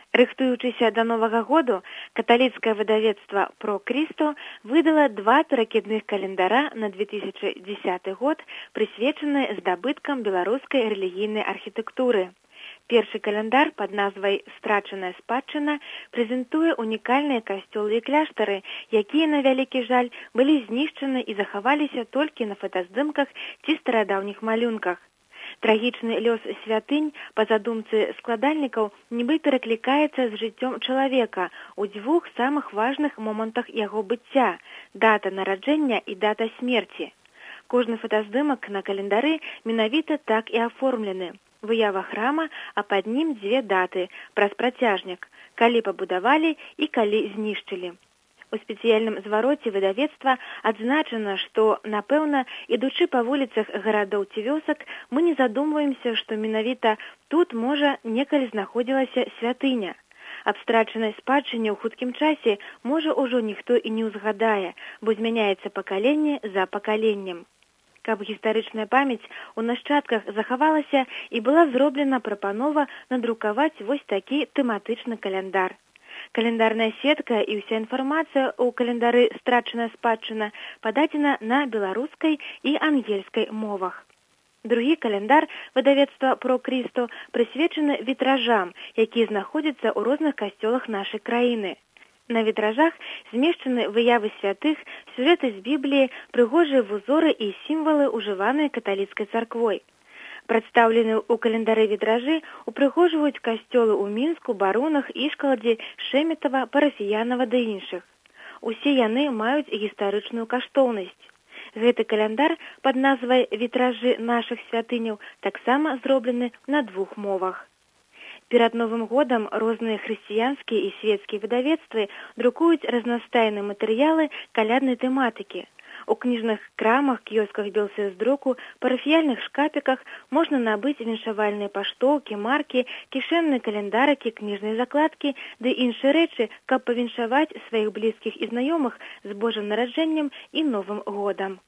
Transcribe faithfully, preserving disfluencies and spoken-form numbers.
Рыхтуючыся да Новага году, каталіцкае выдавецтва «Про Крісто» выдала два перакідных календара на две тысячи десятый год, прысвечаныя здабыткам беларускай рэлігійнай архітэктуры. Першы календар пад назвай «Страчаная спадчына» прэзентуе унікальныя касцёлы і кляштары, якія, на вялікі жаль, былі знішчаны і захаваліся толькі на фотаздымках ці старадаўніх малюнках. Трагічны лёс святынь, па задумцы складальнікаў, нібы пераклікаецца з жыццём чалавека ў дзвюх самых важных момантах яго быцця – дата нараджэння і дата смерці. Кожны фотаздымак на календары менавіта так і аформлены. Выява храма, а пад нім дзве даты праз працяжнік, калі пабудавалі і калі знішчылі. У спецыяльным звароце выдавецтва адзначана, што, напэўна, ідучы па вуліцах гарадоў ці вёсак, мы не задумваемся, што менавіта тут, можа, некалі знаходзілася святыня. Аб страчанай спадчыне ў хуткім часе, можа, ужо ніхто і не ўзгадае, бо змяняецца пакаленне за пакаленнем. Каб гістарычная памяць у нашчадках захавалася, і была зроблена прапанова надрукаваць вось такі тэматычны каляндар. Календарная сетка і ўся інфармацыя ў календары «Страчаная спадчына» пададзена на беларускай і ангельскай мовах. Другі календар выдавецтва «Про Крісто» прысвечаны вітражам, якія знаходзяцца ў розных касцёлах нашай краіны. На вітражах змешчаны выявы святых, сюжэты з Бібліі, прыгожыя вузоры і сімвалы, ужываныя каталіцкай царквой. Прадстаўлены ў календары вітражы упрыгожваюць касцёлы ў Мінску, Барунах, Ішкаладзе, Шэметава, Парафіянава ды іншых. Усе яны маюць гістарычную каштоўнасць. Гэты календар пад назвай «Вітражы нашых святыняў» таксама зроблены на двух мовах. Перад Новым годам розныя хрысціянскія і свецкія выдавецтвы друкуюць разнастайныя матэрыялы каляднай тэматыкі. У кніжных крамах, кіёсках белсэздруку, парафіяльных шкапіках можна набыць віншавальныя паштоўкі, маркі, кішэнныя календарыкі, кніжныя закладкі ды іншыя рэчы, каб павіншаваць сваіх блізкіх і знаёмых з Божым нараджэннем і Новым годам.